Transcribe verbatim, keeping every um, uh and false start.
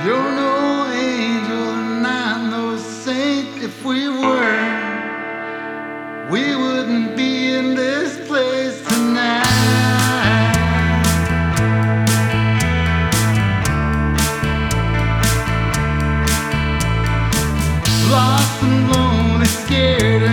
You're no angel and I'm no saint. If we were, we wouldn't be in this place tonight. Lost and lonely, scared